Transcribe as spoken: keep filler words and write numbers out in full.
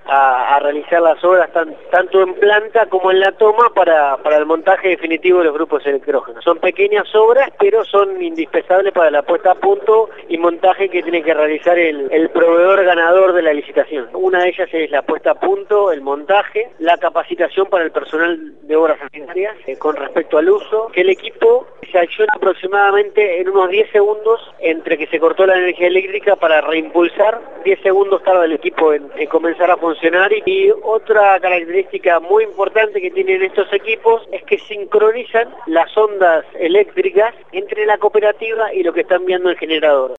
a, a realizar las obras tan, tanto en planta como en la toma para, para el montaje definitivo de los grupos electrógenos. Son pequeñas obras, pero son indispensables para la puesta a punto y montaje que tiene que realizar el, el proveedor ganador de la licitación. Una de ellas es la puesta a punto, el montaje, la capacitación para el personal de obras sanitarias eh, con respecto al uso, que el equipo se acciona aproximadamente en unos diez segundos entre que se cortó la energía eléctrica para reimpulsar. diez segundos tarda el equipo en, en comenzar a funcionar. Y otra característica muy importante que tienen estos equipos es que sincronizan las ondas eléctricas entre la cooperativa y lo que está enviando el generador.